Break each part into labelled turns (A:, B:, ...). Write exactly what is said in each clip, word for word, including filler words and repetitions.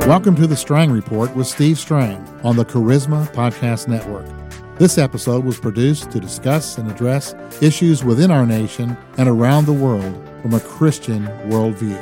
A: Welcome to the Strang Report with Steve Strang on the Charisma Podcast Network. This episode was produced to discuss and address issues within our nation and around the world from a Christian worldview.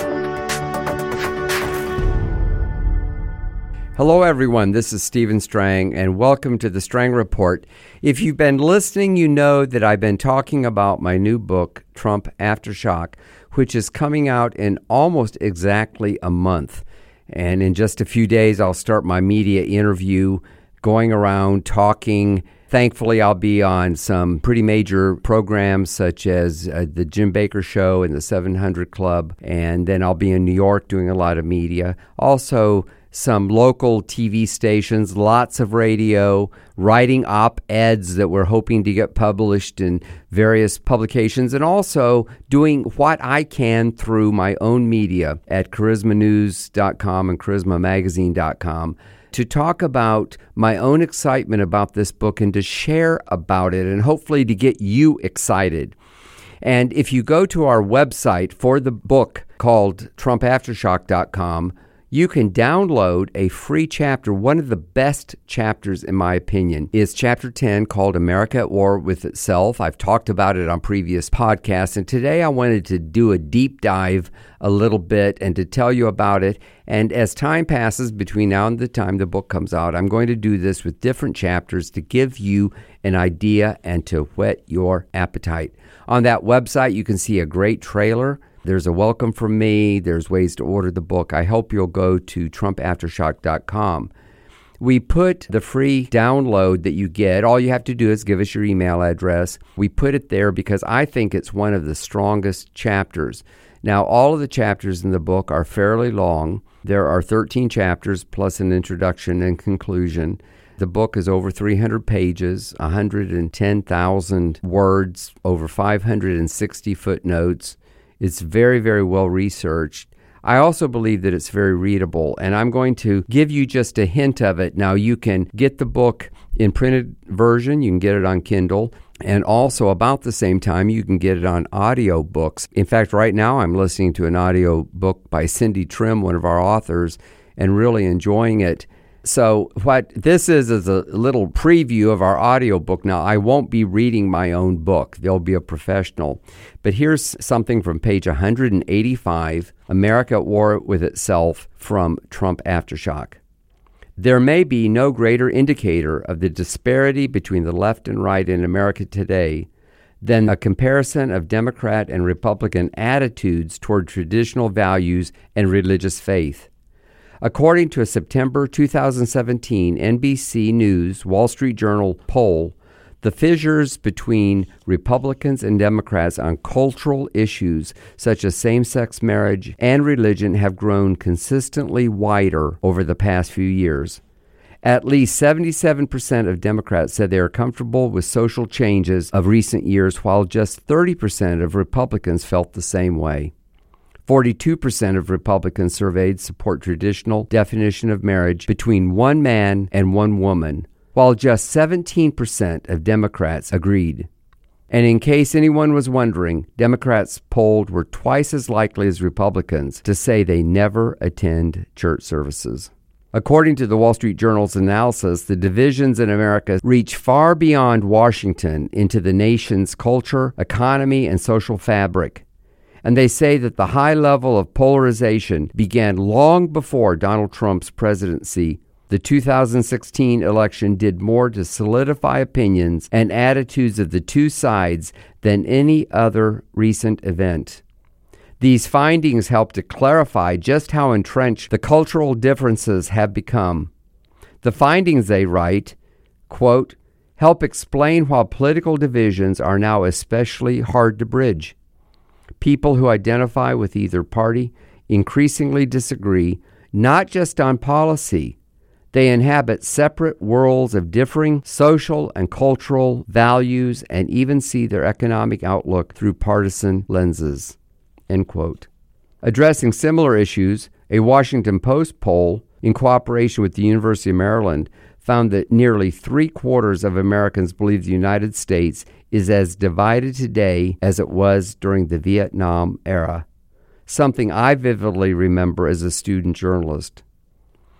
B: Hello, everyone. This is Stephen Strang, and welcome to the Strang Report. If you've been listening, you know that I've been talking about my new book, Trump Aftershock, which is coming out in almost exactly a month. And in just a few days, I'll start my media interview, going around talking. Thankfully, I'll be on some pretty major programs such as uh, the Jim Bakker Show and the seven hundred Club. And then I'll be in New York doing a lot of media. Also, some local T V stations, lots of radio, writing op-eds that we're hoping to get published in various publications, and also doing what I can through my own media at charisma news dot com and charisma magazine dot com to talk about my own excitement about this book and to share about it and hopefully to get you excited. And if you go to our website for the book called trump aftershock dot com, you can download a free chapter. One of the best chapters, in my opinion, is Chapter ten, called America at War with Itself. I've talked about it on previous podcasts, and today I wanted to do a deep dive a little bit and to tell you about it. And as time passes between now and the time the book comes out, I'm going to do this with different chapters to give you an idea and to whet your appetite. On that website, you can see a great trailer. There's a welcome from me. There's ways to order the book. I hope you'll go to trump aftershock dot com. We put the free download that you get. All you have to do is give us your email address. We put it there because I think it's one of the strongest chapters. Now, all of the chapters in the book are fairly long. There are thirteen chapters plus an introduction and conclusion. The book is over three hundred pages, one hundred ten thousand words, over five hundred sixty footnotes. It's very, very well researched. I also believe that it's very readable, and I'm going to give you just a hint of it. Now, you can get the book in printed version. You can get it on Kindle, and also about the same time, you can get it on audio books. In fact, right now, I'm listening to an audio book by Cindy Trim, one of our authors, and really enjoying it. So what this is is a little preview of our audiobook. Now, I won't be reading my own book. There'll be a professional. But here's something from page one hundred eighty-five, America at War with Itself, from Trump Aftershock. There may be no greater indicator of the disparity between the left and right in America today than a comparison of Democrat and Republican attitudes toward traditional values and religious faith. According to a September two thousand seventeen N B C News Wall Street Journal poll, the fissures between Republicans and Democrats on cultural issues such as same-sex marriage and religion have grown consistently wider over the past few years. At least seventy-seven percent of Democrats said they are comfortable with social changes of recent years, while just thirty percent of Republicans felt the same way. forty-two percent of Republicans surveyed support traditional definition of marriage between one man and one woman, while just seventeen percent of Democrats agreed. And in case anyone was wondering, Democrats polled were twice as likely as Republicans to say they never attend church services. According to the Wall Street Journal's analysis, the divisions in America reach far beyond Washington into the nation's culture, economy, and social fabric. And they say that the high level of polarization began long before Donald Trump's presidency. The two thousand sixteen election did more to solidify opinions and attitudes of the two sides than any other recent event. These findings help to clarify just how entrenched the cultural differences have become. The findings, they write, quote, help explain why political divisions are now especially hard to bridge. People who identify with either party increasingly disagree, not just on policy. They inhabit separate worlds of differing social and cultural values and even see their economic outlook through partisan lenses. End quote. Addressing similar issues, a Washington Post poll in cooperation with the University of Maryland found that nearly three-quarters of Americans believe the United States is as divided today as it was during the Vietnam era, something I vividly remember as a student journalist.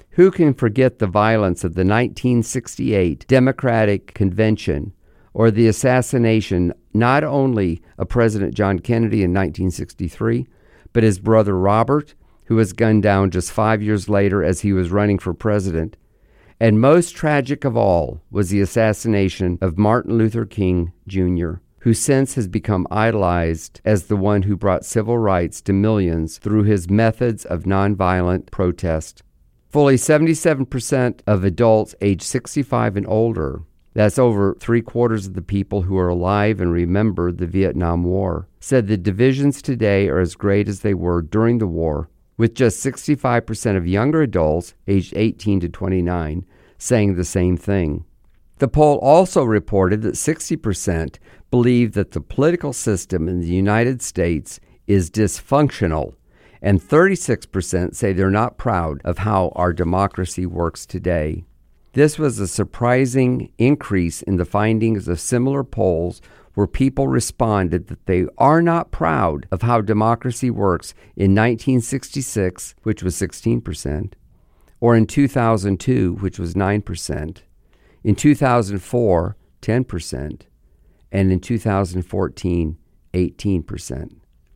B: Who can forget the violence of the nineteen sixty-eight Democratic Convention or the assassination not only of President John Kennedy in nineteen sixty-three, but his brother Robert, who was gunned down just five years later as he was running for president. And most tragic of all was the assassination of Martin Luther King Junior, who since has become idolized as the one who brought civil rights to millions through his methods of nonviolent protest. Fully seventy-seven percent of adults aged sixty-five and older, that's over three-quarters of the people who are alive and remember the Vietnam War, said the divisions today are as great as they were during the war, with just sixty-five percent of younger adults aged eighteen to twenty-nine saying the same thing. The poll also reported that sixty percent believe that the political system in the United States is dysfunctional, and thirty-six percent say they're not proud of how our democracy works today. This was a surprising increase in the findings of similar polls where people responded that they are not proud of how democracy works in nineteen sixty-six, which was sixteen percent, or in two thousand two, which was nine percent, in two thousand four, ten percent, and in two thousand fourteen, eighteen percent.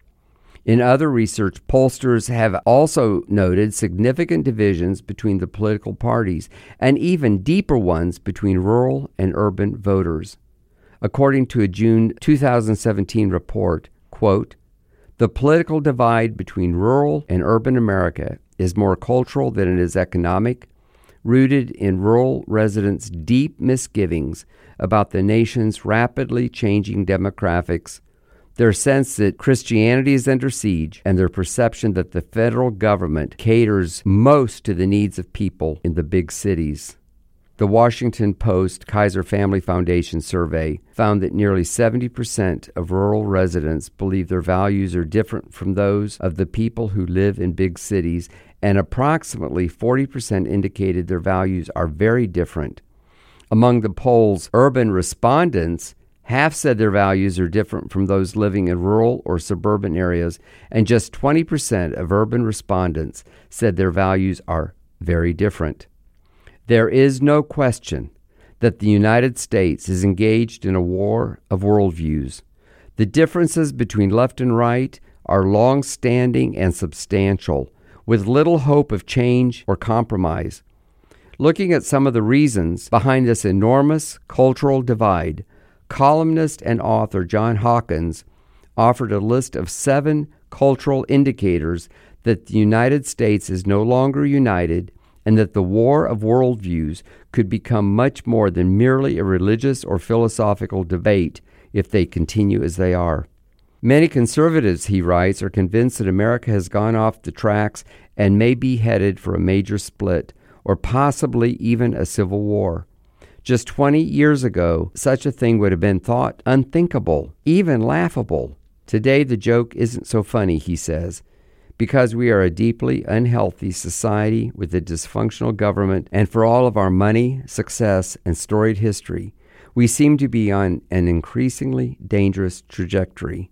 B: In other research, pollsters have also noted significant divisions between the political parties and even deeper ones between rural and urban voters. According to a June two thousand seventeen report, quote, "The political divide between rural and urban America is more cultural than it is economic, rooted in rural residents' deep misgivings about the nation's rapidly changing demographics, their sense that Christianity is under siege, and their perception that the federal government caters most to the needs of people in the big cities." The Washington Post Kaiser Family Foundation survey found that nearly seventy percent of rural residents believe their values are different from those of the people who live in big cities, and approximately forty percent indicated their values are very different. Among the poll's urban respondents, half said their values are different from those living in rural or suburban areas, and just twenty percent of urban respondents said their values are very different. There is no question that the United States is engaged in a war of worldviews. The differences between left and right are long-standing and substantial, with little hope of change or compromise. Looking at some of the reasons behind this enormous cultural divide, columnist and author John Hawkins offered a list of seven cultural indicators that the United States is no longer united and that the war of worldviews could become much more than merely a religious or philosophical debate if they continue as they are. Many conservatives, he writes, are convinced that America has gone off the tracks and may be headed for a major split, or possibly even a civil war. Just twenty years ago, such a thing would have been thought unthinkable, even laughable. Today, the joke isn't so funny, he says, because we are a deeply unhealthy society with a dysfunctional government, and for all of our money, success, and storied history, we seem to be on an increasingly dangerous trajectory.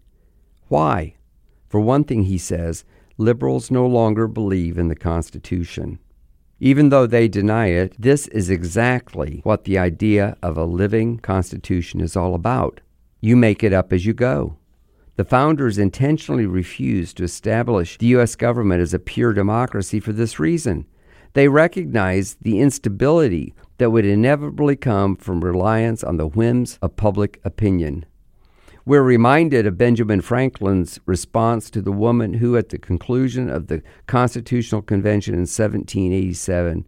B: Why? For one thing, he says, liberals no longer believe in the Constitution. Even though they deny it, this is exactly what the idea of a living Constitution is all about. You make it up as you go. The founders intentionally refused to establish the U S government as a pure democracy for this reason. They recognized the instability that would inevitably come from reliance on the whims of public opinion. We're reminded of Benjamin Franklin's response to the woman who, at the conclusion of the Constitutional Convention in seventeen eighty-seven,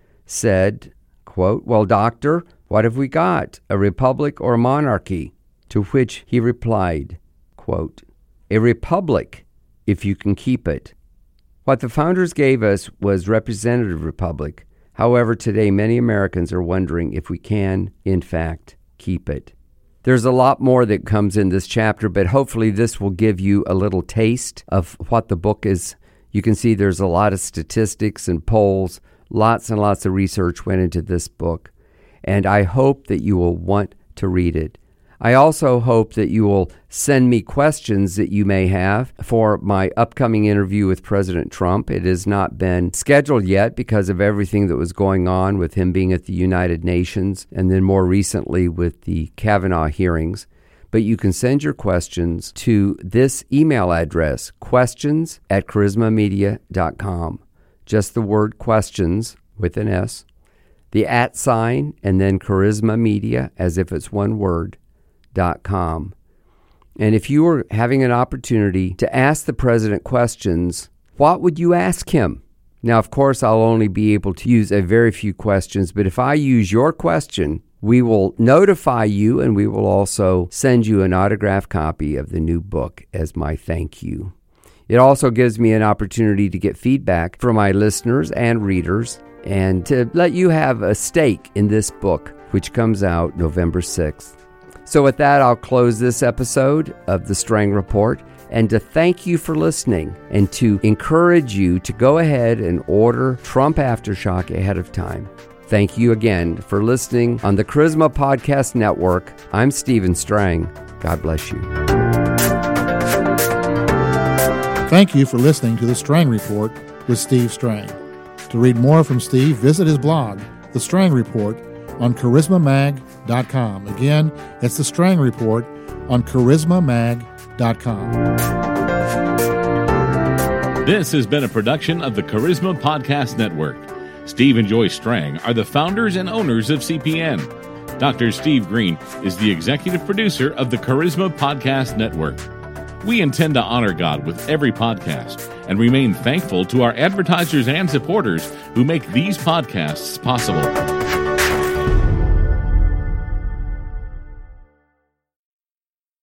B: said, quote, "Well, doctor, what have we got, a republic or a monarchy?" To which he replied, quote, "A republic, if you can keep it." What the founders gave us was representative republic. However, today many Americans are wondering if we can, in fact, keep it. There's a lot more that comes in this chapter, but hopefully this will give you a little taste of what the book is. You can see there's a lot of statistics and polls. Lots and lots of research went into this book, and I hope that you will want to read it. I also hope that you will send me questions that you may have for my upcoming interview with President Trump. It has not been scheduled yet because of everything that was going on with him being at the United Nations and then more recently with the Kavanaugh hearings. But you can send your questions to this email address, questions at charisma media dot com. Just the word questions with an S, the at sign, and then Charisma Media, as if it's one word, dot com. And if you were having an opportunity to ask the president questions, what would you ask him? Now, of course, I'll only be able to use a very few questions, but if I use your question, we will notify you and we will also send you an autographed copy of the new book as my thank you. It also gives me an opportunity to get feedback from my listeners and readers and to let you have a stake in this book, which comes out November sixth. So with that, I'll close this episode of The Strang Report, and to thank you for listening and to encourage you to go ahead and order Trump Aftershock ahead of time. Thank you again for listening on the Charisma Podcast Network. I'm Stephen Strang. God bless you.
A: Thank you for listening to The Strang Report with Steve Strang. To read more from Steve, visit his blog, The Strang Report, on charisma mag dot com. Again, it's The Strang Report on charisma mag dot com.
C: This has been a production of the Charisma Podcast Network. Steve and Joyce Strang are the founders and owners of C P N. Doctor Steve Green is the executive producer of the Charisma Podcast Network. We intend to honor God with every podcast and remain thankful to our advertisers and supporters who make these podcasts possible.